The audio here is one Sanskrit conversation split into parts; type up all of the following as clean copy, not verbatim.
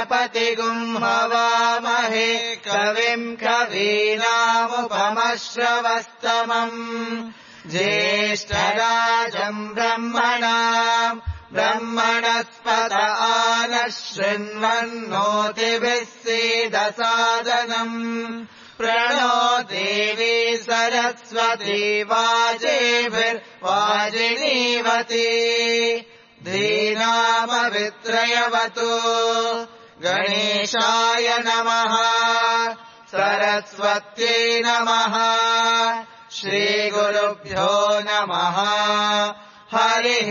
गणपतिगुम् हवामहे कविम् कवीनामुपमश्रवस्तमम् ज्येष्ठराजम् ब्रह्मणस्पत आनः शृण्वन्नोतिभिः सीदसादनम् प्रणो देवी सरस्वती वाजेभिर्वाजिनीवती धीनामवित्रयवतु गणेशाय नमः सरस्वत्यै नमः श्रीगुरुभ्यो नमः हरिः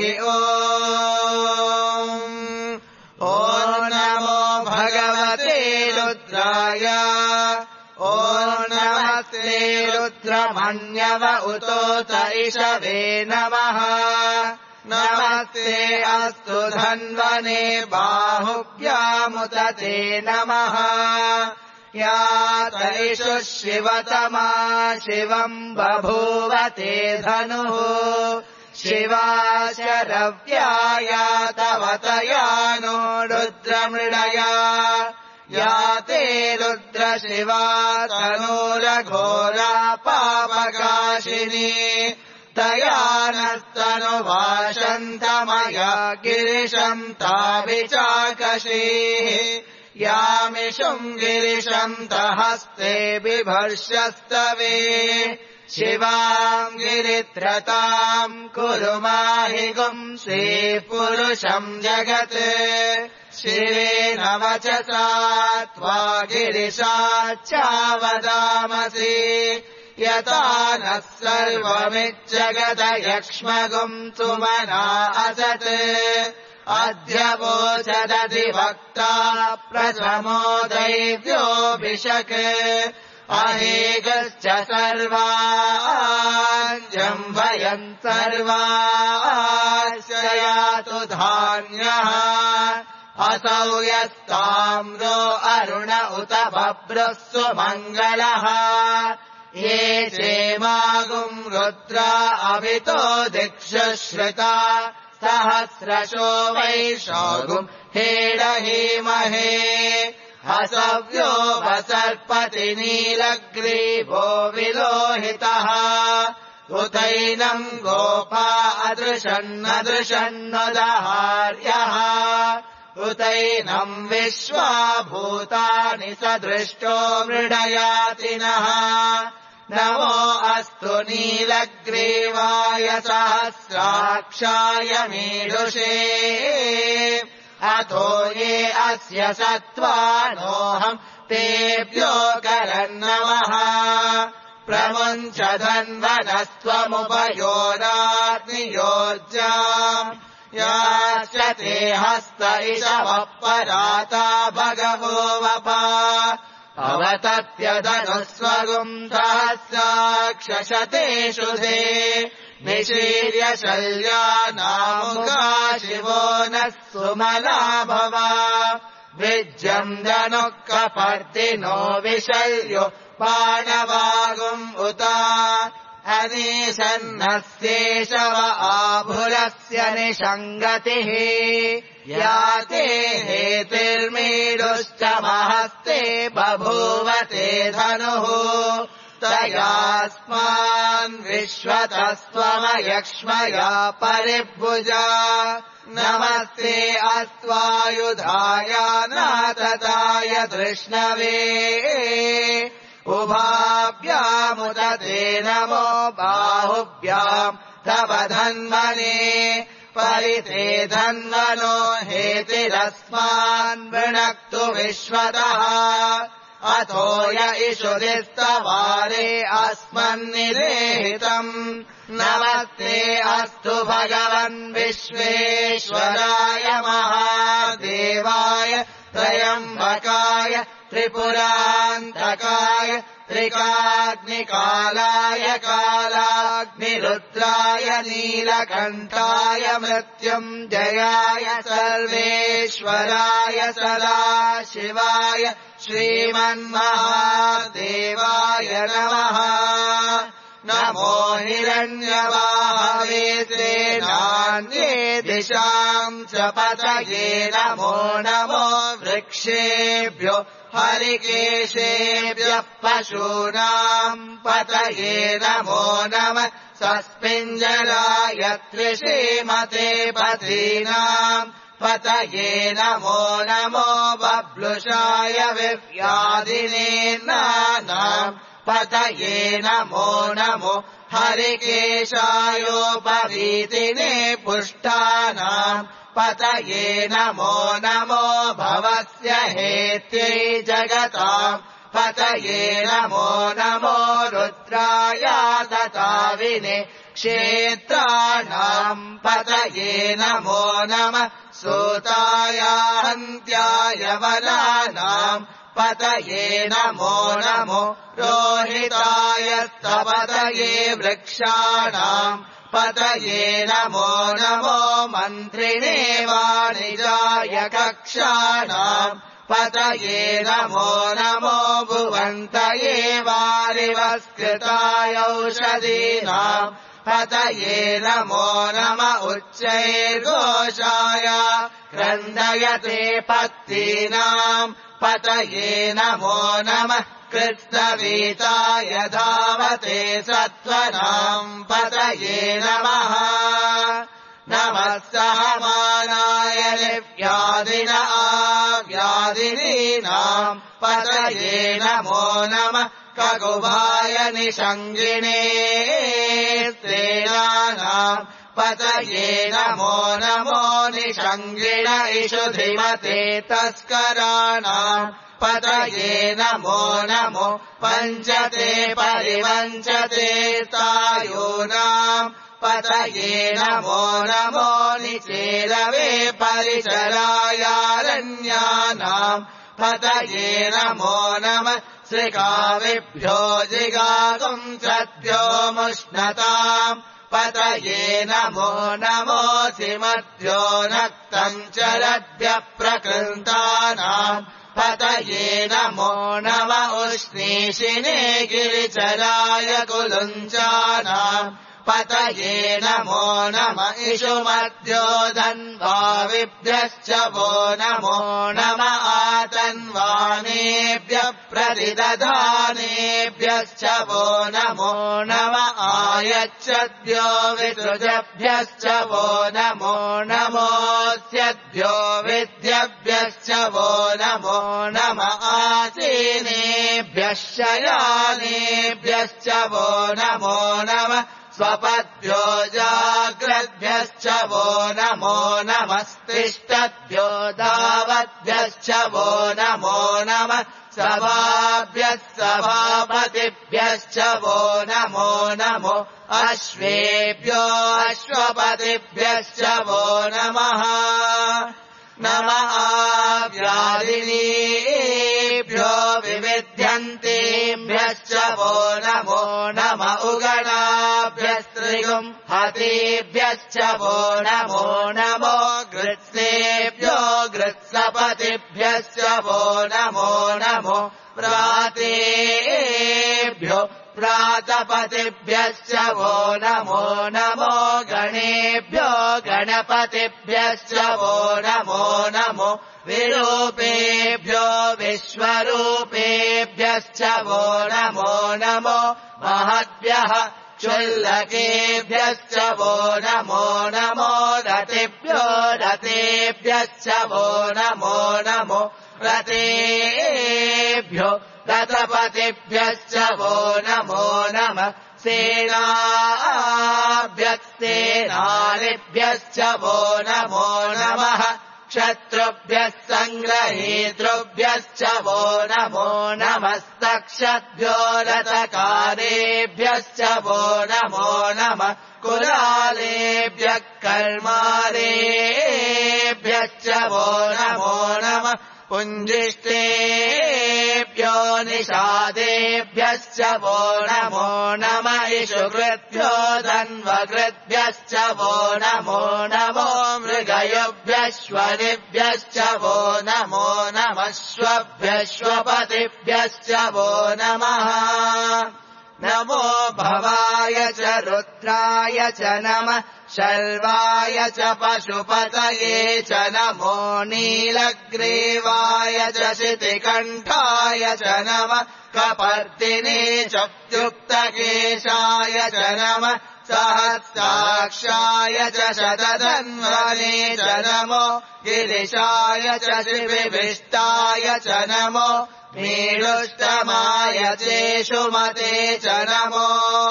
ओम् ॐ नमो भगवते रुद्राय ॐ नमस्ते रुद्रमन्यव उतोत इषवे नमः नमस्ते अस्तु धन्वने बाहुभ्यामुत ते नमः या तैषु शिवतमा शिवम् बभूव ते धनुः शिवा शरव्याया तव तया नो रुद्रमृडया या ते रुद्रशिवा तनूरघोरा पापकाशिनी तया नस्तनुवाशन्तमया गिरिशम् ताभिचाकशीः यामिषुम् गिरिशम् तहस्ते बिभर्षस्तवे शिवाम् गिरित्रताम् कुरु माहिगुम् श्रीपुरुषम् जगत् शिवेन वचसा त्वा गिरिशाच्चावदामसि यथा नः सर्वमिज्जगदयक्ष्मगुम् सुमना असत् अद्य वोचदधिवक्ता प्रथमो दैव्योऽभिषक् अहेगश्च सर्वाञ्जम्भयन् सर्वाश्रयातु धान्यः असौ यस्ताम्रो अरुण उत बभ्रः सुमङ्गलः ये चेमागुम् रुद्रा अभितो दिक्षुश्रिता सहस्रशो वैशागुम् हेडहीमहे हसव्यो वसर्पति नीलग्रीवो विलोहितः उतैनम् गोपा अदृशन्नदृशन्नदहार्यः उतैनम् विश्वा भूतानि सदृष्टो मृडयातिनः नमो अस्तु नीलग्रीवाय सहस्राक्षाय मीडुषे अथो ये अस्य सत्त्वानोऽहम् तेभ्यो करन्नमः प्रमुञ्च धन्वनस्त्वमुपयोराग्नियोज्याम् याश्च ते हस्त इषवः पराता भगवो वपा अवतप्यधनुस्वगुम् सहस्राक्षशते शुधे निशीर्य शल्यानामुगा शिवो नः सुमना भवा विज्यम् धनुः कपर्दिनो विशल्यो पाणवागुम् उता अनीशन्नस्येषव आभुरस्य निषङ्गतिः याते हेतिर्मीडुश्च महस्ते बभूवते धनुः तयास्मान् विश्वतस्त्वमयक्ष्मया परिभुजा नमस्ते अस्त्वायुधाय नातताय धृष्णवे उभाभ्यामुत ते नमो बाहुभ्याम् तव धन्वने परिते धन्वनो हेतिरस्मान् वृणक्तु विश्वतः अथो य इषुदिस्तवारे अस्मन्निरेहितम् नमस्ते अस्तु भगवन् विश्वेश्वराय महादेवाय त्र्यम्बकाय त्रिपुरान्तकाय त्रिकाग्निकालाय कालाग्निरुद्राय नीलकण्ठाय मृत्युञ्जयाय सर्वेश्वराय सदाशिवाय श्रीमन्महादेवाय नमः नमो हिरण्यवाहवे सेनान्ये दिशाम् च पतये नमो नमो वृक्षेभ्यो हरिकेशेभ्यः पशूनाम् पतये नमो नमः सस्मिञ्जराय त्रिशीमते पतीनाम् पतये नमो नमो बब्लुषाय विव्याधिनेनानाम् पतये नमो नमो हरिकेशायोपवीतिने पुष्टानाम् पतये नमो नमो भवस्य हेत्यै जगताम् पतये नमो नमो रुद्राय तताविने क्षेत्राणाम् पतये नमो नमः सूताय हन्त्याय वनानाम् पतये नमो नमो रोहिताय स्तपतये वृक्षाणाम् पतये नमो नमो मन्त्रिणे वाणिजाय कक्षाणाम् पतये नमो नमो भुवन्तये वारिवस्कृताय औषधीनाम् पतये नमो नम उच्चैर्घोषाय क्रन्दयते पत्तीनाम् पतये नमो नमः कृत्स्नवीताय धावते सत्त्वनाम् पतये नमः नमः सहमानाय व्याधिन आव्याधिनीनाम् पतये नमो नमः ककुभाय निषङ्गिणे सेनानाम् पतये नमो नमो निषङ्गिण इषुधिमते तस्कराणाम् पतये नमो नमो पञ्चते परिवञ्चते तायूनाम् पतये नमो नमो निचेरवे परिचरायारण्यानाम् पतये नमो नमः श्रिकाविभ्यो जिगातुम् सद्यो मुष्णताम् पतये नमो नमोऽसि मध्यो नक्तम् चरद्भ्यः प्रकृन्तानाम् पतये नमो नम उष्णीषिणे गिरिचराय कुलुञ्चानाम् पतये नमो नम इषुमध्यो धन्वाविभ्यश्च वो नमो नम आतन्वानेभ्यः प्रतिदधानेभ्यश्च वो नमो नम आयच्छद्भ्यो विसृजभ्यश्च वो नमो नमोऽस्यद्भ्यो विद्यभ्यश्च वो नमो नम आसीनेभ्यः शयानेभ्यश्च वो नमो नम स्वपद्भ्यो जाग्रद्भ्यश्च वो नमो नमस्तिष्ठद्भ्यो धावद्भ्यश्च वो नमो नमः सभाभ्यः सभापतिभ्यश्च वो नमो नमो अश्वेभ्यो अश्वपतिभ्यश्च वो नमः नमः व्याधिनीभ्यो विविध्यन्तेभ्यश्च वो नमो नम उगणाभ्यस्त्रिगुम् हतेभ्यश्च वो नमो नमो गृत्सेभ्यो गृत्सपतिभ्यश्च वो नमो नमो प्रातेभ्यो प्रातपतिभ्यश्च वो नमो नमो गणेभ्यो गणपतिभ्यश्च वो नमो नमो विरूपेभ्यो विश्वरूपेभ्यश्च वो नमो नमो महद्भ्यः क्षुल्लकेभ्यश्च वो नमो नमो रतेभ्यो रतेभ्यश्च वो नमो नमो रतेभ्यो रथपतिभ्यश्च वो नमो नमः सेनाभ्यस्तेनानिभ्यश्च वो नमो नमः क्षत्रुभ्यः सङ्ग्रहेतृभ्यश्च वो नमो नमस्तक्षद्भ्यो रथकारेभ्यश्च वो नमो नमः कुलालेभ्यः कर्मारेभ्यश्च वो नमो नमः पुञ्जिष्टेभ्यो निषादेभ्यश्च वो नमो नम इषुकृभ्यो धन्वकृभ्यश्च वो नमो नमो मृगयुभ्यश्वनिभ्यश्च वो नमो नमः श्वभ्यश्वपतिभ्यश्च वो नमः नमो भवाय च रुद्राय च नमः शर्वाय च पशुपतये च नमो नीलग्रीवाय च शितिकण्ठाय च नमः कपर्दिने च युक्तकेशाय च नमः सहस्राक्षाय च शतधन्वने च नमो गिरिशाय च श्रीविष्टाय च नमो मीळुष्टमाय चेषुमते च नमो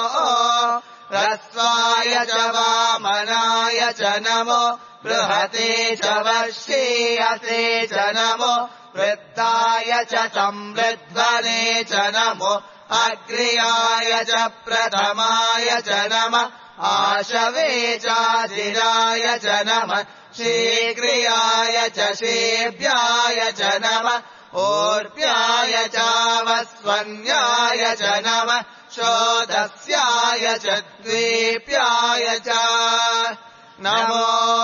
ह्रस्वाय च वामनाय च नमो बृहते च वर्षीयसे च नमो वृद्धाय च संवृध्वने च नमो अग्र्याय च प्रथमाय च नमः आशवे चाजिराय च नमः शीघ्रियाय च शेभ्याय च नमः ऊर्ध्याय चावस्वन्याय च नमः शोधस्याय च द्वीप्याय च नमो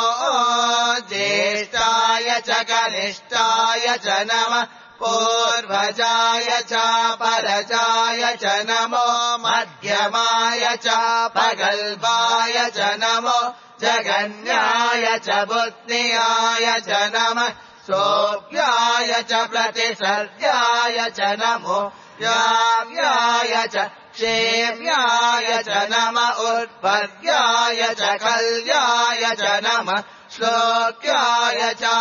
ज्येष्ठाय च कनिष्ठाय च नमः पूर्वजाय च परजाय च नमो मध्यमाय च पगल्भाय च नमो जगन्याय च बुद्ध्याय च नमः सोऽप्याय च प्रतिसर्याय च नमो याव्याय च क्षेम्याय च नमः उत्पर्याय च कल्याय च नमः श्लोक्याय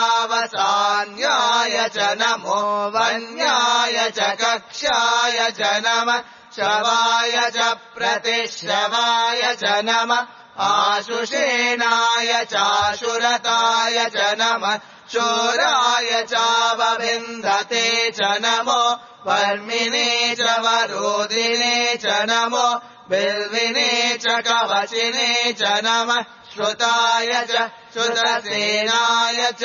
चावसान्याय च नमो वन्याय च कक्ष्याय च नमः शवाय च प्रतिश्रवाय च नमः आशुषेणाय चाशुरताय च नमः शूराय चावविन्धते च नमो वर्मिणे च वरोधिने च नमो बिल्विने च कवचिने च नमः श्रुताय च श्रुतसेनाय च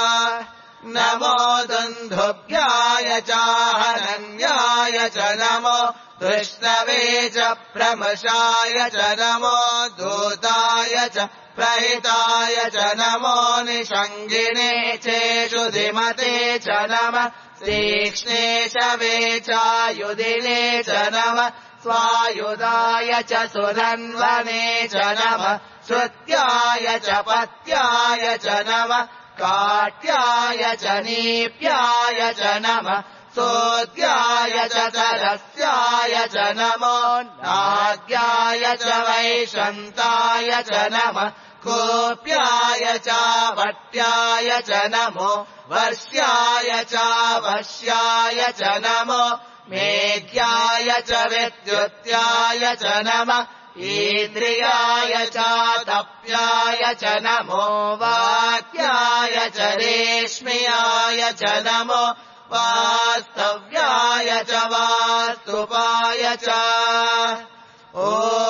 नमो दुन्दुभ्याय चाहनन्याय च नमो कृष्णवे च प्रमशाय च नमो दूताय च प्रहिताय च नमो निषङ्गिने चेषुधिमते च नमः तीक्ष्णे च वेचायुधिने च नमः स्वायुधाय च सुधन्वने च नमः श्रुत्याय च पत्याय च नमः काट्याय च नीप्याय च नमः सोद्याय च सरस्याय च नमो नाग्याय च वैशन्ताय च नमः कोप्याय च वट्याय च नमो वर्ष्याय च वश्याय च नमो मेघ्याय च विद्युत्याय च नमः इन्द्रियाय च तप्याय च नमो वाक्याय च रेश्म्याय च नमो वास्तव्याय च वास्तुपाय च ॐ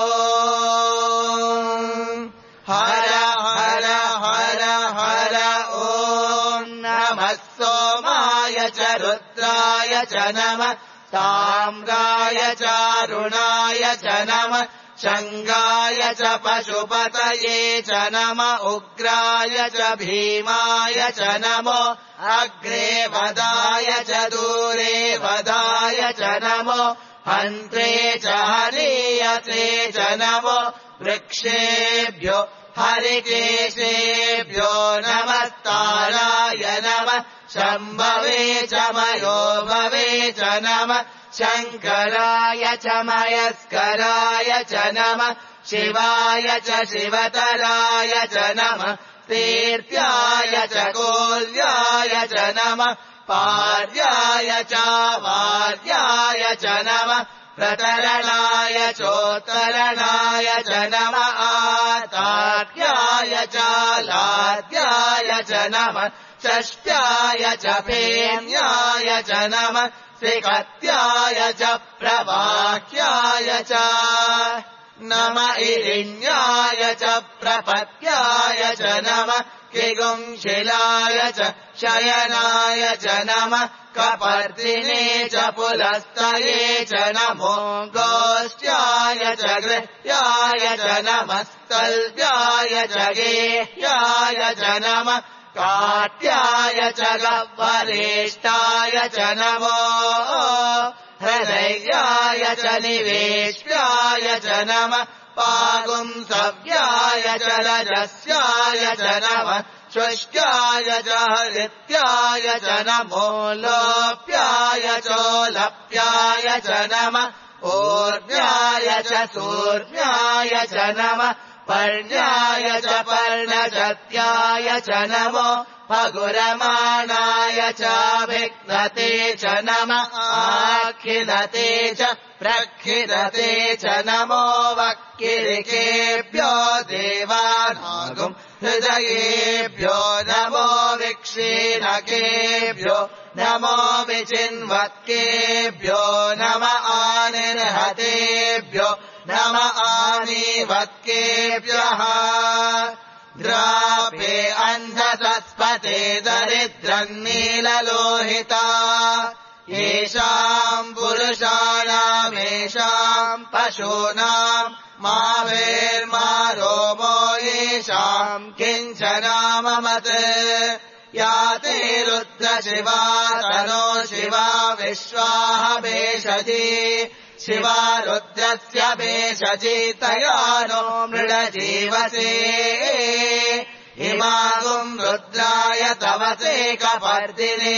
हर हर हर हर ॐ नमः सोमाय च रुद्राय च नमः ताम्राय च अरुणाय च नमः शङ्गाय च पशुपतये च नमः उग्राय च भीमाय च नमो अग्रे वदाय च दूरे वदाय च नमो हन्त्रे च हनीयसे च नमो वृक्षेभ्यो हरिकेशेभ्यो नमस्ताराय नमः शम्भवे च मयोभवे च नमः शङ्कराय च मयस्कराय च नमः शिवाय च शिवतराय च नमः तीर्थ्याय च कोल्याय च नमः पार्याय च वार्याय च नमः प्रतरणाय चोत्तरणाय च नमः आतार्याय च लाद्याय च नमः षष्ट्याय च फेन्याय च नमः श्रीकत्याय च प्रवाह्याय च नमः इरिण्याय च प्रपत्याय च नमः किगुंशिलाय च शयनाय च नमः कपर्दिने च पुलस्तये च नमो गोष्ट्याय च गृह्याय च नमः स्तल्भ्याय च गेह्याय च नमः काट्याय च गह्वरेष्ठाय च नमो हृदयाय च निवेश्याय च नमः पागुंसव्याय च रजस्याय च नमः शुष्क्याय च हरित्याय च नमो लोप्याय चोलप्याय च नमः ऊर्ध्याय च सूर्याय च नमः पर्ण्याय च पर्णशत्याय च नमो पगुरमाणाय चाभिघ्नते च नमः आखिलते च प्रखिलते च नमो वक्किरिकेभ्यो देवानागुम् हृदयेभ्यो नमो विक्षीणकेभ्यो नमो विचिन्वत्केभ्यो नम आनिर्हतेभ्यो नम आनीवत्केभ्यः द्रापे अन्धतस्पते दरिद्रन्नीललोहिता येषाम् पुरुषाणामेषाम् पशूनाम् मावेर्मा रोमो येषाम् किञ्चनाममत् या ते रुद्रशिवा तनो शिवा विश्वाः भेषजी शिवा रुद्रस्य भेषजी तया नो मृडजीवसे इमागुम् रुद्राय तवसे कपर्दिने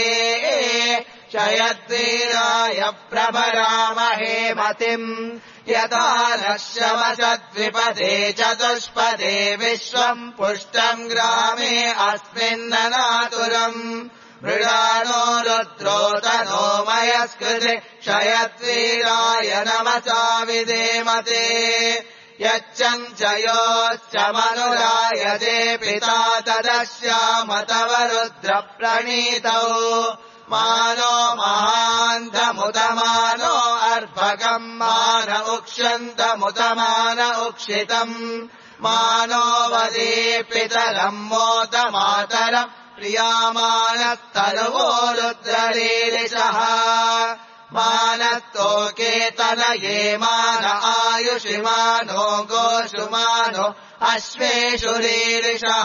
शयद्वीराय प्रभरामहे मतिम् यथा नश्यमसद्विपदे चतुष्पदे विश्वम् पुष्टम् ग्रामे अस्मिन्ननातुरम् मृडानो रुद्रो तनो मयस्कृते क्षयद्वीराय नमसा विधेमते यच्चञ्चयोश्च मनुरायते पिता तदस्याम तव रुद्रप्रणीतौ मानो महान्तमुतमानो अर्भकम् मान उक्ष्यन्तमुतमान उक्षितम् मानो वदे पितरम् मोदमातरम् प्रियामानस्तनुवो रुद्ररीरिषः मानस्तोकेतनये मान आयुषिमानो गोषुमानो अश्वेषु रीरिषः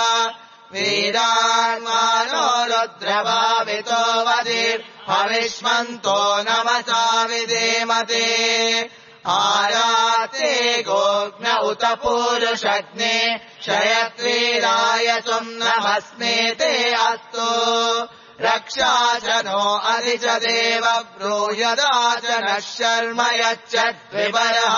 वीरान्मानो रुद्रभावितो वदीर् भविष्मन्तो नमसा विधेमते आराते गोग्न उत पूरुषग्ने क्षयद्वीराय त्वम् नमस्मेते अस्तु रक्षाचनो अधिच देव ब्रूयदाचनः शर्म यच्चद्विबरः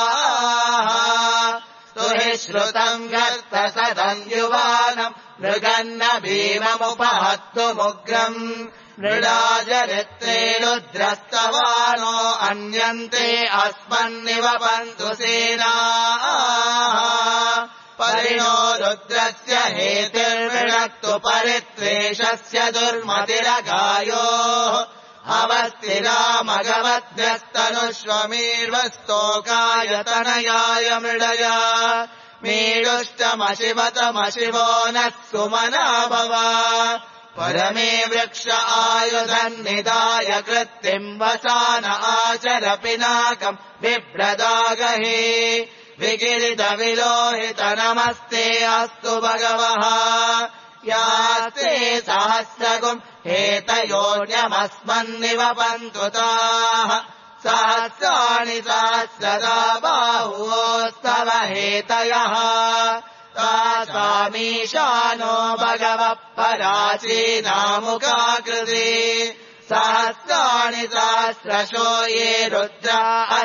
स्तुहि श्रुतम् गर्त सदम् युवानम् मृगन्न भीममुपहत्तुमुग्रम् मृडाजरित्रे रुद्रस्तवानो अन्यन्ते अस्मन्निव पन्तु सेनाः परिणो रुद्रस्य हेतिर्विणक्तु परित्वेषस्य दुर्मतिरगायोः अवस्थिरामगवद्भ्यस्तनुष्वमीर्वस्तोकाय तनयाय मृडया मीडुष्टमशिवतमशिवो नः सुमना भव परमे वृक्ष आयुधन्निदाय कृत्तिम् वसान आचर पिनाकम् बिभ्रदागहे विकिरितविलोहित नमस्ते अस्तु भगवः यास्ते सहस्रगुम् हेतयोऽन्यमस्मन्निव पन्तु ताः सहस्राणि सहस्रदा बाहुवोस्तव हेतयः तासामीशानो भगवः पराचीनामुखाकृति सहस्राणि सहस्रशो ये रुद्रा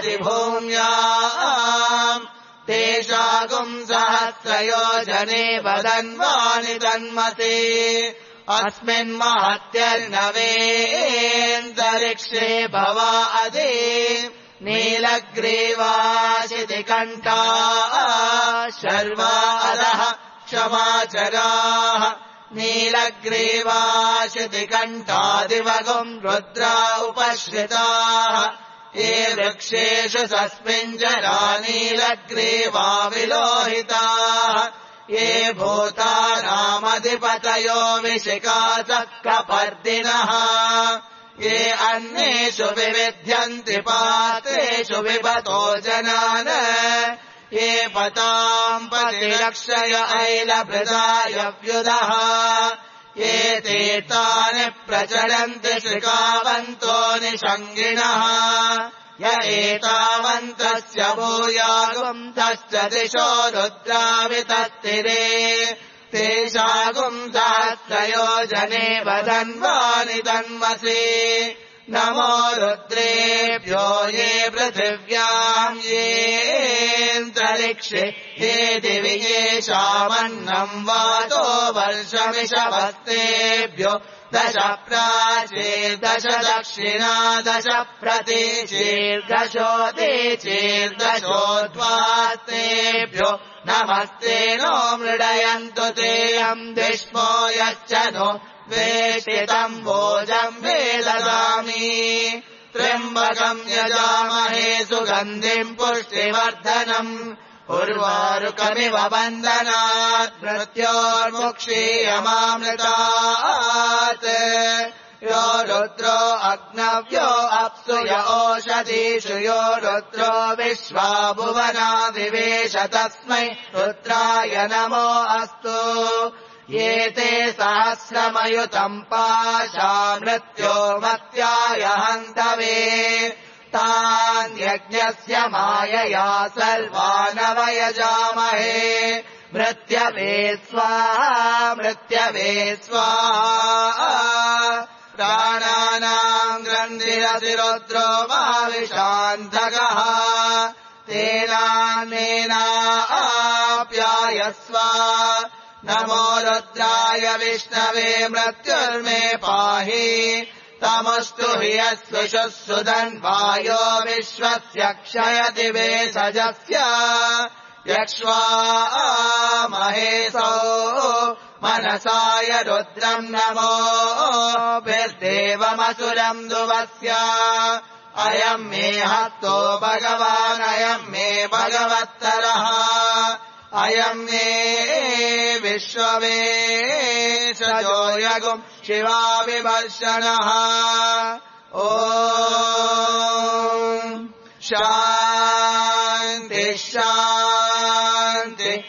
अधिभूम्याम् तेषागुम् सहस्रयोजने वदन्वानि तन्मते अस्मिन्महत्यर्णवेऽन्तरिक्षे भवा अदे नीलग्रीवाशितिकण्ठा शर्वा अधः क्षमाचराः नीलग्रीवाशितिकण्ठादिवगुम् रुद्रा उपश्रिताः ये वृक्षेषु सस्मिञ्जरा नीलग्रीवा विलोहिताः ये भूतानामधिपतयो विशिखासः कपर्दिनः ये अन्येषु विविध्यन्ति पात्रेषु विभतो जनान् ये पताम् प्रतिरक्षय ऐलभृदाय व्युदः एते तानि प्रचलन्ति श्रिकावन्तो निषङ्गिणः य एतावन्तस्य भूयागुंसश्च दिशो रुद्रावितत्तिरे तेषागुंसहस्रयोजने वदन्वानि तन्वसि नमो रुद्रेभ्यो ये पृथिव्याम् येऽन्तरिक्षे ये दिवि येषामन्नम् वातो वर्षमिषवस्तेभ्यो दश प्राचीर्दश दक्षिणा दश प्रतीचीर्दशोदीचीर्दशोद्वास्तेभ्यो नमस्ते नो मृडयन्तु तेऽयम् दिष्मो यच्च नो वेशितम् भोजम् वेददामि त्र्यम्बकम् यजामहे सुगन्धिम् पुष्टिवर्धनम् उर्वारुकमिव वन्दनात् मृत्योर्मुक्षीयमामृतात् यो रुद्रो अग्नव्यो अप्सु य ओषधीषु यो रुद्रो विश्वा भुवना विवेश तस्मै रुद्राय नमो अस्तु ये ते सहस्रमयुतम् पाशा मृत्यो मत्याय हन्तवे तान्यज्ञस्य मायया सर्वानवयजामहे मृत्यवे स्वाहा प्राणानाम् ग्रन्थिरसि रुद्रो माविशान्तकः तेनाप्यायस्व नमो रुद्राय विष्णवे मृत्युर्मे पाहि तमस्तु हि यस्विषुः सुधन्वायो विश्वस्य क्षयति वेषजस्य यक्ष्वा महेशो मनसाय रुद्रम् नमो विर्देवमसुरम् दुवस्य अयम् मे हस्तो भगवान् अयम् मे भगवत्तरः अयम् मे विश्ववेशजो यगुम् शिवा विवर्षणः ॐ शान्ति शान्ति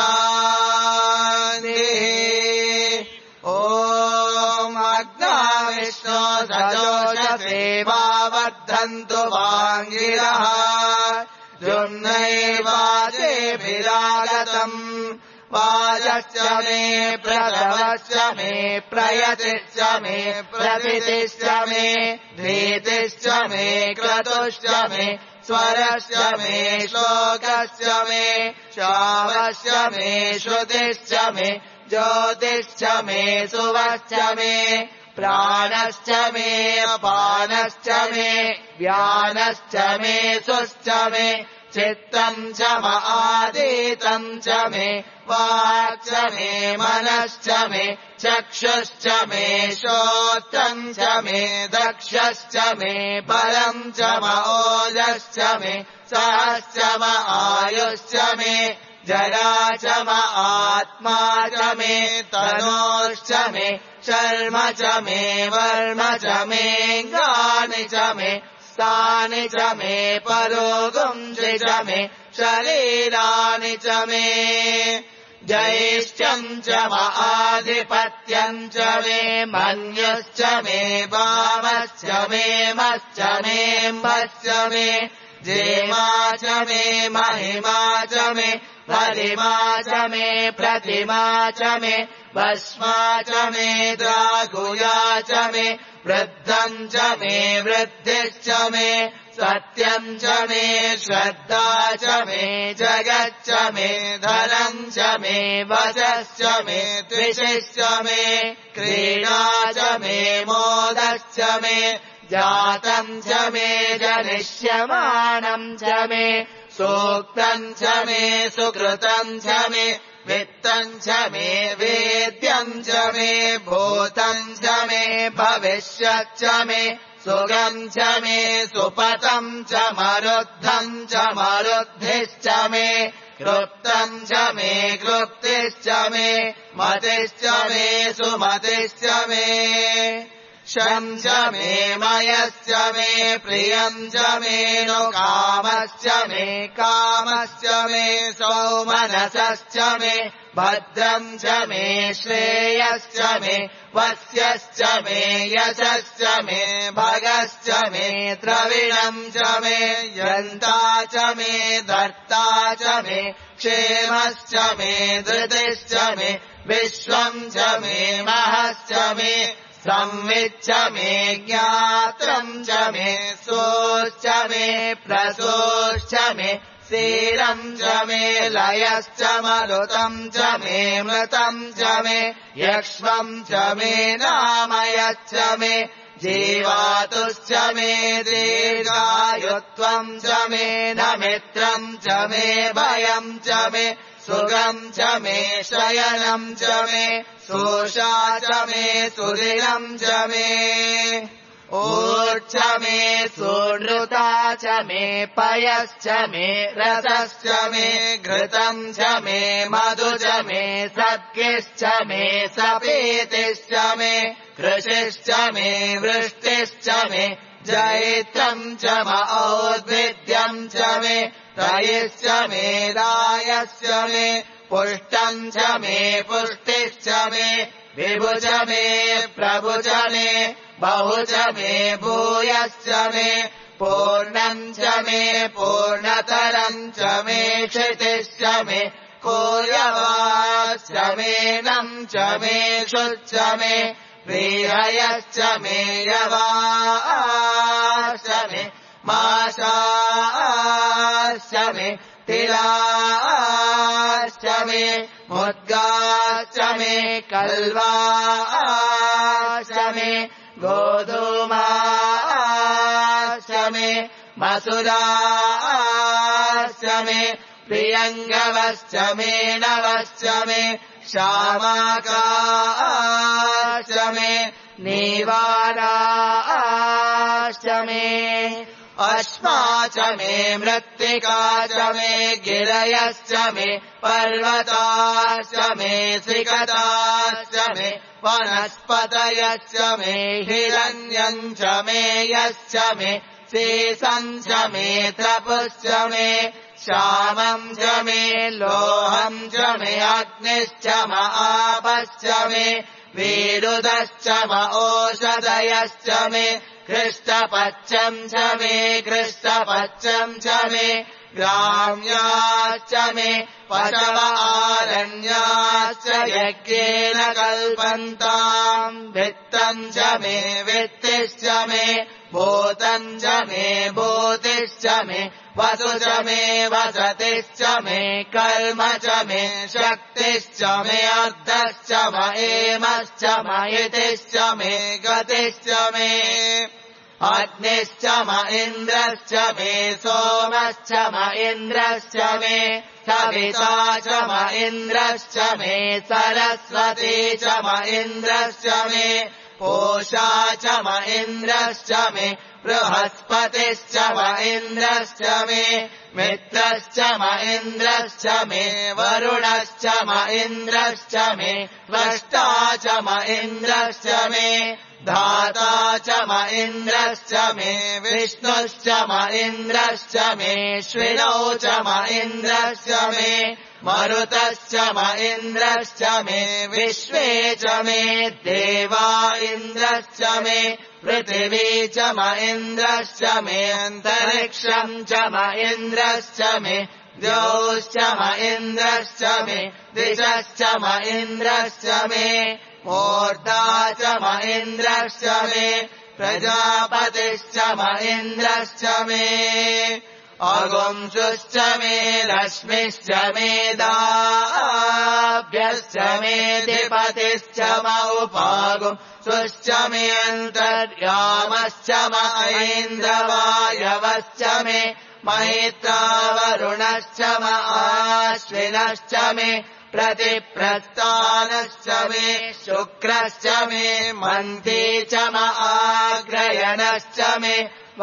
शान्तिः ॐ अग्ना विष्णो सजोषसे वा वर्धन्तु वाङ्गिरः जुम्नैवाजेभिरागतम् वाजश्च मे प्रसवश्च मे प्रयतिश्च मे प्रथितिश्च मे धीतिश्च मे क्रतुश्च मे स्वरश्च मे श्लोकश्च मे श्रावश्च मे श्रुतिश्च मे ज्योतिश्च मे सुवश्च मे प्राणश्च मे अपानश्च मे व्यानश्च मे सुश्च मे चित्तम् च आदितम् च मे वाक् च मे मनश्च मे चक्षुश्च मे श्रोत्रम् च मे दक्षश्च मे बलम् च ओजश्च मे सहश्च आयुश्च मे जरा च आत्मा च मे तनोश्च मे शर्म च मे वर्म च मेऽङ्गानि च मे तानि च मे परोगुंसि च मे शरीराणि च मे जयिष्ठम् च आधिपत्यम् च मे मन्युश्च मे वामश्च मे मश्च मेऽम्बश्च मे जेमा च मे महिमा च मे गरिमा च मे प्रतिमा च मे भस्मा च मे द्रागुया च मे वृद्धम् च मे वृद्धिश्च मे सत्यम् च मे श्रद्धा च मे जगच्च मे धनम् च मे वचश्च मे द्विषश्च मे क्रीडा च मे मोदश्च मे जातम् च मे जनिष्यमाणम् च मे सूक्तम् च मे सुकृतम् च मे वित्तम् च मे वेद्यम् च मे भूतम् च मे भविष्यच्च मे सुगम् च मे सुपतम् च मरुद्धम् च मरुद्धिश्च मे कृप्तम् च मे कृप्तिश्च मे मतिश्च मे सुमतिश्च मे क्षम् च मे मयश्च मे प्रियम् च मे नो कामश्च मे सौमनसश्च मे भद्रम् च मे श्रेयश्च मे वस्यश्च मे यशश्च मे भगश्च मे द्रविणम् च मे यन्ता च मे धर्ता च मे क्षेमश्च मे धृतिश्च मे विश्वम् च मे महश्च मे संविच्च मे ज्ञात्रम् च मे सोश्च मे प्रसोश्च मे शीलम् च मे लयश्च मरुतम् च मे मृतम् च मे यक्ष्मम् च मे नामयश्च मे जीवातुश्च मे दीर्घायुत्वम् च मे न मित्रम् च मे भयम् च मे सुखम् च मे शयनम् च मे सोषा च मे सुदिनम् च मे ऊर्च मे सुनृता च मे पयश्च मे रसश्च मे घृतम् च मे मधु च मे सद्गिश्च मे सपीतिश्च मे कृषिश्च मे वृष्टिश्च मे जैत्रम् च मौद्भिद्यम् च मे रयिश्च मे रायश्च मे पुष्टम् च मे पुष्टिश्च मे विभु च मे प्रभु च मे बहु च मे भूयश्च मे पूर्णम् च मे पूर्णतरम् च मे क्षितिश्च मे कोयवाश्च मे नम् च मे क्षुच्च मे व्रीहयश्च मे यवाश्च मे माशाश्च मे तिलाश्च मे मुद्गाश्च मे कल्वाश्च मे गोधूमाश्च मे मसुराश्च मे प्रियङ्गवश्च मे नवश्च मे श्यामाकाश्च मे नीवाराश्च मे अश्मा च मे मृत्तिका च मे गिरयश्च मे पर्वताश्च मे श्रिकताश्च मे वनस्पतयश्च मे हिरण्यम् च मे यश्च मे शेषम् च मे तपुश्च मे श्यामम् च मे लोहम् च मे अग्निश्च म आपश्च मे विरुदश्च म ओषधयश्च मे कृष्णपच्चम् च मे कृष्णपच्चम् च मे ग्राम्याश्च मे पशव आरण्याश्च यज्ञेन कल्पन्ताम् वित्तम् च मे वित्तिश्च मे भूतम् च मे भूतिश्च मे वसु च मे वसतिश्च मे कर्म च मे शक्तिश्च मे अर्धश्च म एमश्च म इतिश्च मे गतिश्च मे अग्निश्च म इन्द्रश्च मे सोमश्च म इन्द्रश्च मे सविता च म इन्द्रश्च मे सरस्वती च म इन्द्रश्च मे पोषा च म इन्द्रश्च मे बृहस्पतिश्च म इन्द्रश्च मे मित्रश्च म इन्द्रश्च मे वरुणश्च म इन्द्रश्च मे त्वष्टा च म इन्द्रश्च मे धाता च म इन्द्रश्च मे विष्णुश्च म इन्द्रश्च मे श्विनौ च म इन्द्रश्च मे मरुतश्च म इन्द्रश्च मे विश्वे च मे देवा इन्द्रश्च मे पृथिवी च म इन्द्रश्च मे अन्तरिक्षम् च म इन्द्रश्च मे द्यौश्च म इन्द्रश्च मे दिशश्च म इन्द्रश्च मे मूर्धा च म इन्द्रश्च मे प्रजापतिश्च म इन्द्रश्च मे अगुंसुश्च मे रश्मिश्च मे दाभ्यश्च मे अधिपतिश्च म उपागुंसुश्च मे अन्तर्यामश्च म ऐन्द्रवायवश्च मे मैत्रावरुणश्च म आश्विनश्च मे प्रतिप्रस्थानश्च मे शुक्रश्च मे मन्थी च म आग्रयणश्च मे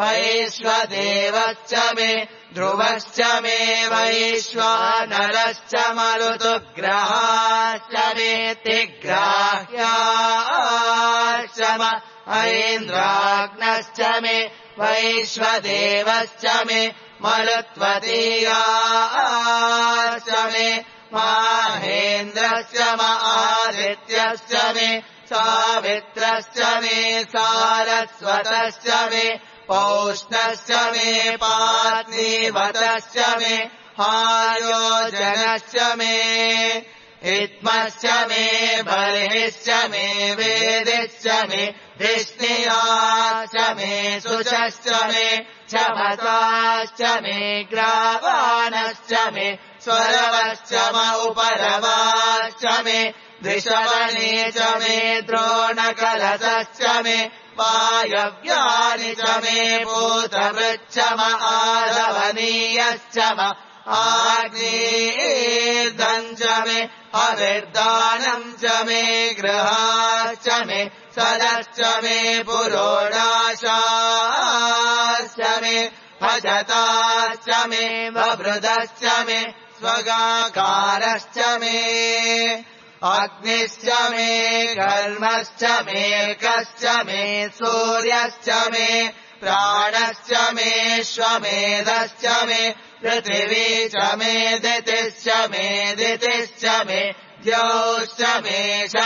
वैश्वदेवश्च मे ध्रुवश्च मे वैश्वानरश्च मरुतुग्रहाश्च मे तिग्राह्याश्च म ऐन्द्राग्नश्च मे वैश्वदेवश्च मे मरुत्वतीयाश्च मे माहेन्द्रश्च आदित्यश्च मे सावित्रश्च मे सारस्वतश्च मे पौष्णश्च मे पात्नीवतश्च मे हायोजनश्च मे इत्मश्च मे बर्हिश्च मे वेदिश्च मे धिष्णियाश्च मे सुषश्च मे चमसाश्च मे ग्रावाणश्च मे स्वरवश्च म उपरवाश्च मे द्विषवणे च मे द्रोणकलशश्च मे वायव्यानि च मे भूतवृच्छ म आरवनीयश्च म आग्नेर्दम् च मे अविर्दानम् च मे गृहाश्च मे सदश्च मे पुरोडाशाश्च मे भजताश्च मे ववृदश्च मे स्वगाकारश्च मे अग्निश्च मे कर्मश्च मे कश्च मे सूर्यश्च मे प्राणश्च मे श्वमेधश्च मे पृथिवी च मे दितिश्च मे दितिश्च मे द्यौश्च मे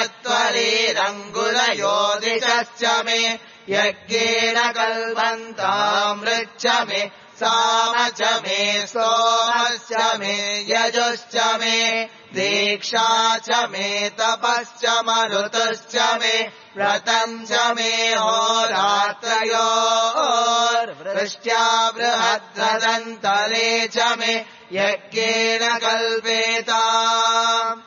चत्वरीरङ्गुलयोदिशश्च मे यज्ञेन कल्पन्तामृच्च मे साम च मे सोमश्च मे यजुश्च मे दीक्षा च मे तपश्च मरुतश्च मे व्रतम् च मे होरात्रयोर्वृष्ट्या बृहद्रदन्तरे च मे यज्ञेन कल्पेताम्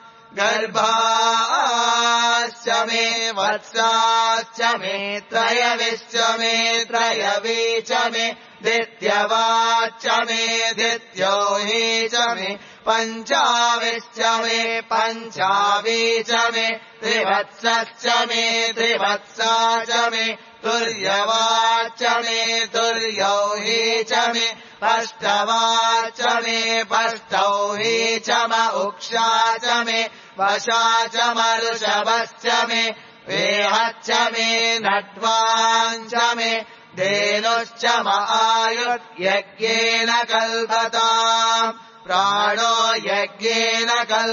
गर्भाश्च मे वत्साश्च मे त्रयविश्च मे त्रयवी च मे दित्यवाच्च मे दित्योहि च मे पञ्चाविश्च मे पञ्चावी च मे त्रिवत्सश्च मे त्रिवत्सा च मे तुर्यवाच्च मे तुर्यौहि च मे पष्टवाच्च मे पष्टौहि च म उक्षा च मे वशा च मरुषभश्च मे वेहच्च मे नट्वाञ्च मे धेनुश्च म आयुर्यज्ञेन कल्पताम् प्राणो यज्ञेन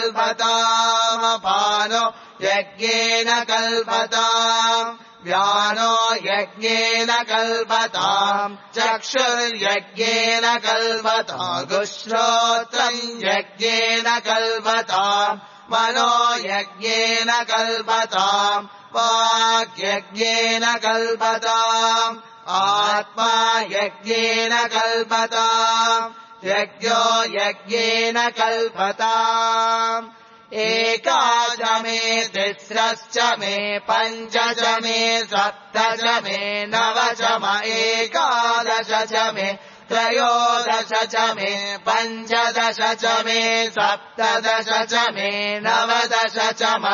कल्पतामपानो यज्ञेन कल्पताम् व्यानो यज्ञेन कल्पताम् चक्षुर्यज्ञेन कल्पताम् गुश्रोत्रम् यज्ञेन कल्पताम् मनो यज्ञेन कल्पताम् वाक्यज्ञेन कल्पताम् आत्मा यज्ञेन कल्पताम् यज्ञो यज्ञेन कल्पताम् एकादश मे तिस्रश्च मे पञ्च च मे सप्त च मे नव च म एकादश च मे त्रयोदश च मे पञ्चदश च मे सप्तदश च मे नवदश च म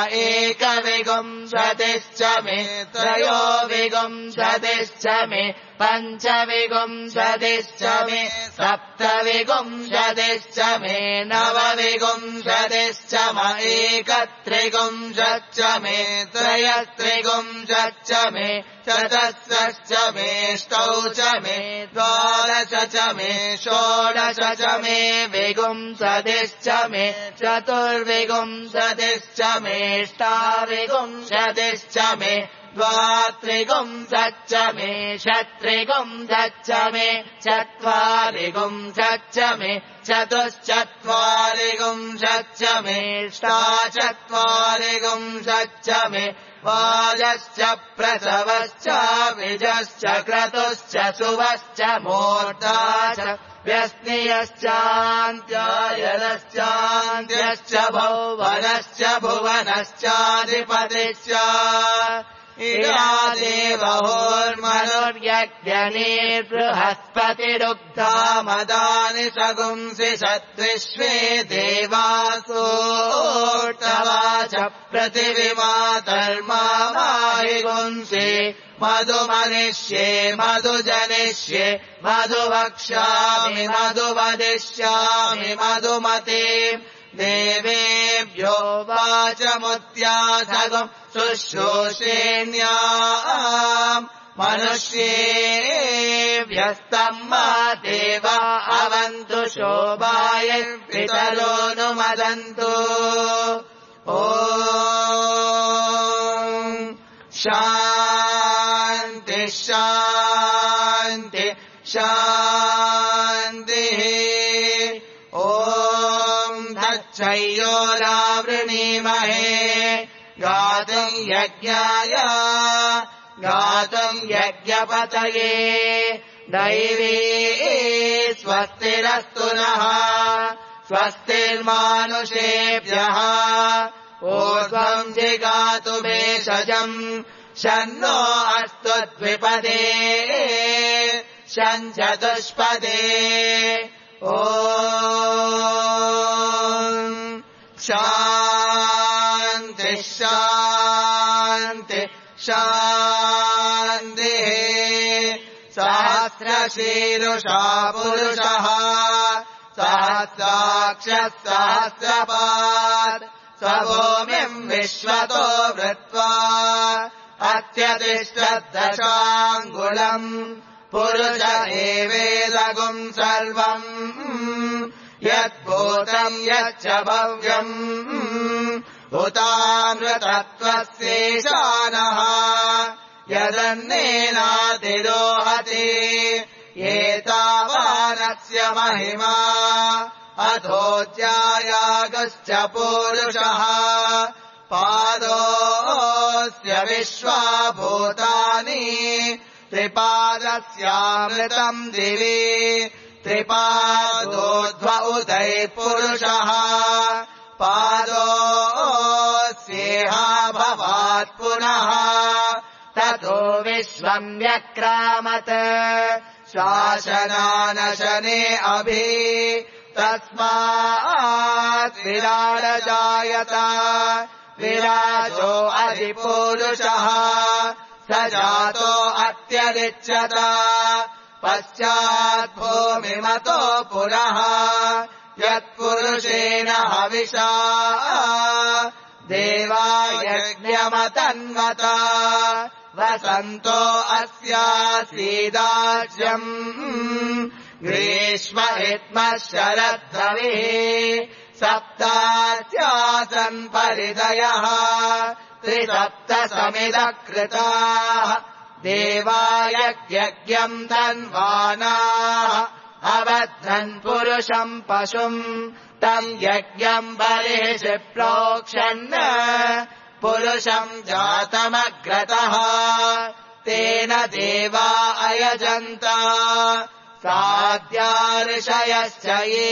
एकविंशतिश्च मे त्रयोविंशतिश्च मे पञ्चविंशतिश्च मे सप्तविंशतिश्च मे नवविंशतिश्च म एकत्रिंशच्च मे त्रयस्त्रिंशच्च मे चतुस्रश्च मे अष्टौ च मे द्वादश च मे षोडश च मे विंशतिश्च मे चतुर्विंशतिश्च मे अष्टाविंशतिश्च मे द्वात्रिंशच्च मे षट्त्रिंशच्च मे चत्वारिंशच्च मे चतुश्चत्वारिंशच्च मे अष्टाचत्वारिंशच्च मे वाजश्च प्रसवश्च विजश्च क्रतुश्च शुभश्च मूर्धा च व्यस्नियश्चान्त्यायनश्चान्त्यश्च भुवनश्च भुवनश्चाधिपतिश्च इरादेवहोर्मनुर्यज्ञनीर्बृहस्पतिरुग्धा मदानि सगुंसि सद्विश्वे देवासोर्तवा च पृथिवीमातर्मामाहिगुंसि मधुमनिष्ये मधुजनिष्ये मधुवक्ष्यामि मधुवदिष्यामि मधुमतीम् देवेभ्यो वाचमुत्यासगम् शुश्रूषेण्याम् मनुष्येभ्यस्तम् मा देवा अवन्तु शोभाय पितरोऽनुमदन्तु ॐ शान्ति शान्ति शान्तिः ॐ तच्छयोरावृणीमहे गातुम् यज्ञाय गातुम् यज्ञपतये दैवी स्वस्तिरस्तु नः स्वस्तिर्मानुषेभ्यः ऊर्ध्वम् जिगातु भेषजम् शन्नो अस्तु द्विपदे शञ्चतुष्पदे ॐ शान्ति शान्ति शान्तिः सहस्रशीरुषा पुरुषः सहस्राक्षः सहस्रपात् स्वभूमिम् विश्वतो वृत्वा अत्यतिष्ठद्दशाङ्गुलम् पुरुष एवेदगुम् सर्वम् यद्भूतम् यच्च भव्यम् भूतामृतत्वस्येशानः यदन्नेनातिरोहति एतावानस्य महिमा अथोऽध्यायागश्च पूरुषः पादोऽस्य विश्वाभूतानि त्रिपादस्यामृतम् दिवि त्रिपादोऽध्व उदय पुरुषः पादोऽस्येह भवात् पुनः ततो विश्वम् व्यक्रामत् श्वासनानशने अभि तस्मात् विराडजायत विराजो अधिपूरुषः स जातो अत्यरिच्यत पश्चात् भूमिमतो पुरः यत्पुरुषेण हविषा देवा यज्ञमतन्वत वसन्तो अस्यासीदाज्यम् ग्रीष्म इत्मः शरद्रविः सप्तास्यासन् परिदयः त्रिसप्तसमिदः कृताः देवायज्ञम् धन्वानाः अबध्नन् पुरुषम् पशुम् तम् यज्ञम् बर्हिषि प्रोक्षन् पुरुषम् जातमग्रतः तेन देवा अयजन्त साध्या ऋषयश्च ये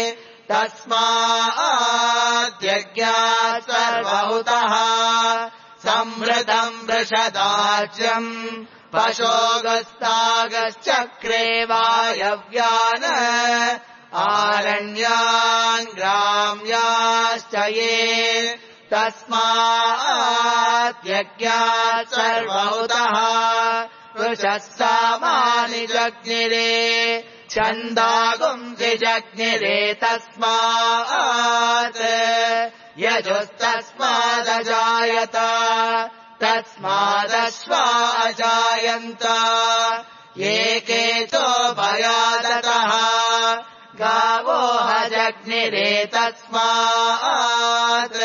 तस्माद्यज्ञात् सर्वहुतः संहृतम् वृषदाज्यम् पशोगस्तागश्चक्रे वायव्यान् आरण्यान् ग्राम्याश्च ये तस्माद्यज्ञात् सर्वहुतः वृषः सामानि जज्ञिरे छन्दागुंसि जज्ञिरे तस्मात् यजुस्तस्मादजायत तस्मादश्वा अजायन्त एके चोभयादतः गावो हजज्ञिरे तस्मात्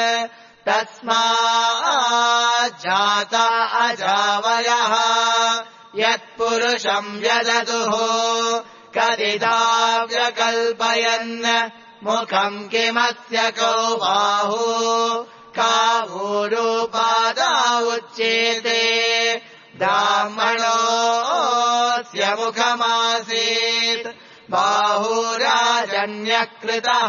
तस्माज्जाता अजावयः यत्पुरुषम् व्यदतुः कदिदा व्यकल्पयन् मुखम् किमस्य कौ बाहु कावूरूपादा उच्येते ब्राह्मणोऽस्य मुखमासीत् बाहुराजन्यकृतः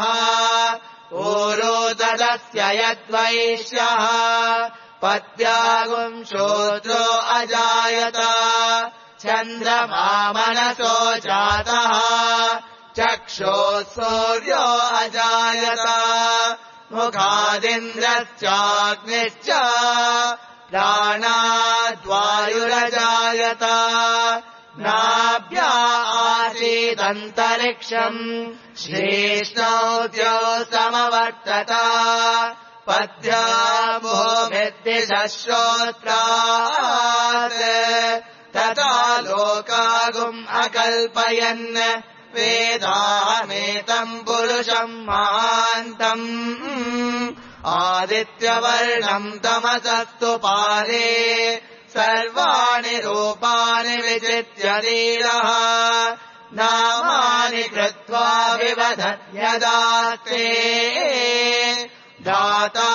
ऊरोदरस्य यद्वैश्यः पत्यागुम् शूद्रो अजायत चन्द्रमा मनसो जातः चक्षुः सूर्यो अजायत मुखादिन्द्रश्चाग्निश्च प्राणाद्वायुरजायत नाभ्या आसीत् विश्वमिदन्तरिक्षम् श्रेष्ठौद्यो समवर्तत पद्यामो विद्दिशश्रोत्रात् तथा लोकागुम् अकल्पयन् वेदामेतम् पुरुषम् महान्तम् आदित्यवर्णम् तमसस्तु पारे सर्वाणि रूपाणि विचित्य धीरः नामानि कृत्वा विवदत्यदास्ते दाता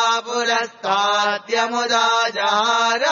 पुरस्ताद्यमुदाजार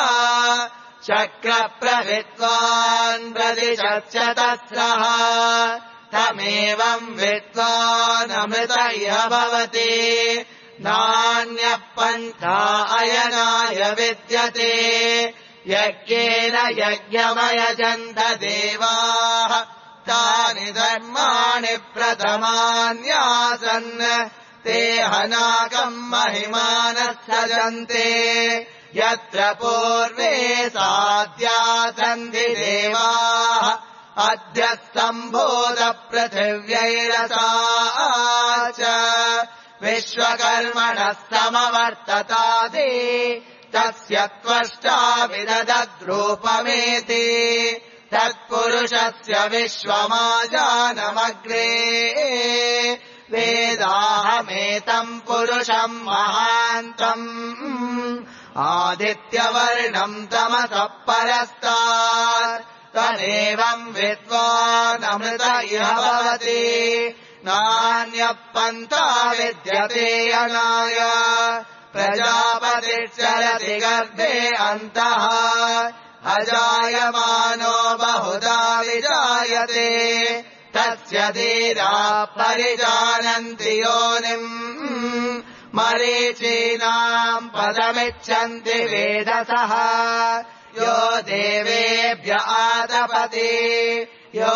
चक्रप्रविद्वान् प्रतिशतस्रः तमेवम् विद्वानमृत इह भवति नान्यः पन्था अयनाय विद्यते यज्ञेन यज्ञमयजन्त देवाः तानि धर्माणि प्रथमान्यासन् ते हनाकम् महिमानः सजन्ते यत्र पूर्वे साध्यासन्ति देवाः अद्य सम्भोध पृथिव्यैरसा च विश्वकर्मणः समवर्ततादि तस्य त्वष्टा विदधद्रूपमेति तत्पुरुषस्य विश्वमाजानमग्रे वेदाहमेतम् पुरुषम् महान्तम् आदित्यवर्णम् तमसः परस्तात् तदेवम् विद्वानमृत इह भवति नान्यः पन्था विद्यते अनाय प्रजापतिश्चरति गर्भे अन्तः अजायमानो बहुधा विजायते तस्य धीराः परिजानन्ति योनिम् मरीचीनाम् पदमिच्छन्ति वेदसः यो देवेभ्य आदपति यो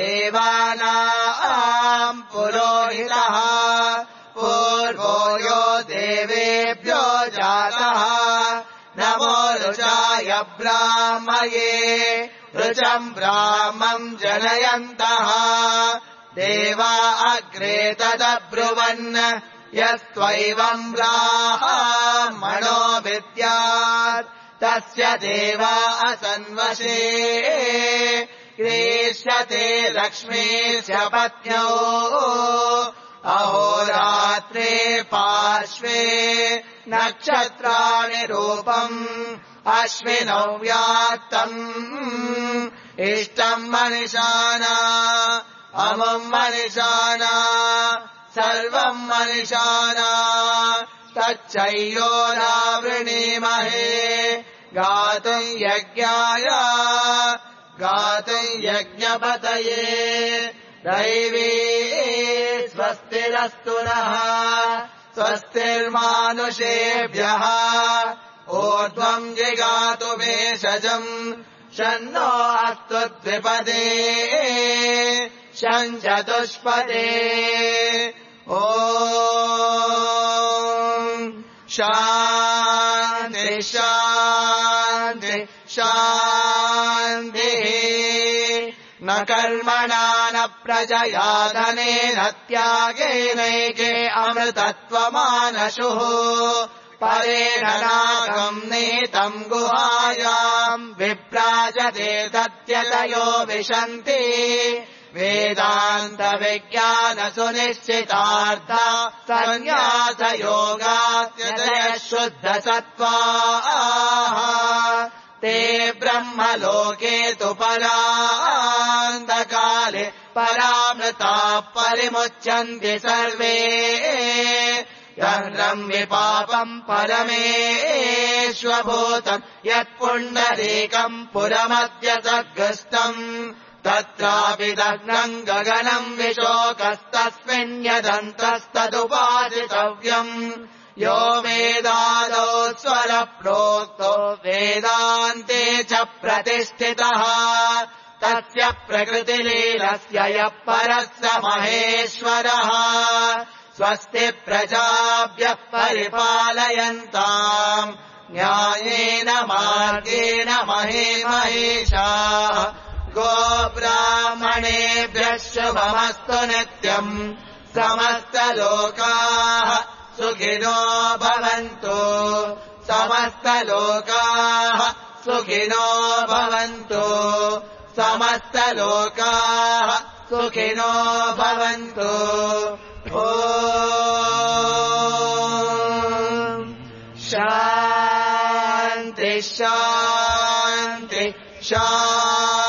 देवानाम् पुरोहितः पूर्वो यो देवेभ्यो जातः नमो ऋचाय ब्राह्मये ऋचम् ब्राह्मम् जनयन्तः देवा अग्रे तदब्रुवन् यस्त्वैवम् ब्राह्मणो विद्यात् तस्य देवा असन्वशे क्रीष्यते लक्ष्मीश्च पत्न्यौ अहोरात्रे पार्श्वे नक्षत्राणि रूपम् अश्विनौ व्यात्तम् इष्टम् मनिषाना अमुम् मनिषाना सर्वम् मनिषाना तच्चैयोरावृणीमहे गातुम् यज्ञाय गातुम् यज्ञपतये दैवी स्वस्तिरस्तु नः स्वस्तिर्मानुषेभ्यः ऊर्ध्वम् जिगातु भेषजम् शन्नो अस्तु द्विपदे शञ्चतुष्पदे ॐ शान्ति शान्ति शान्तिः न कर्मणा न प्रजया धनेन त्यागेनैके अमृतत्वमानशुः परेण नागम् नीतम् गुहायाम् विप्राजते तत्यतयो विशन्ति वेदान्तविज्ञान सुनिश्चितार्था सन्न्यासयोगात्यतयः शुद्धसत्त्वाः ते ब्रह्मलोके तु परान्तकाले परामृताः परिमुच्यन्ति सर्वे यन्त्रम् विपापम् परमेष्वभूतम् यत्पुण्डरीकम् पुरमद्य सद्गस्तम् तत्रापि दग्नम् गगनम् विशोकस्तस्मिन्यदन्तस्तदुपासितव्यम् यो वेदादौ स्वरप्रोक्तो वेदान्ते च प्रतिष्ठितः तस्य प्रकृतिलीलस्य यः परः स महेश्वरः स्वस्ति प्रजाभ्यः परिपालयन्ताम् न्यायेन मार्गेण महे महेशाः गोब्राह्मणेभ्यः शुभमस्तु नित्यम् समस्तलोकाः सुखिनो भवन्तु समस्तलोकाः सुखिनो भवन्तु समस्तलोकाः सुखिनो भवन्तु ॐ शान्ति शान्ति शान्ति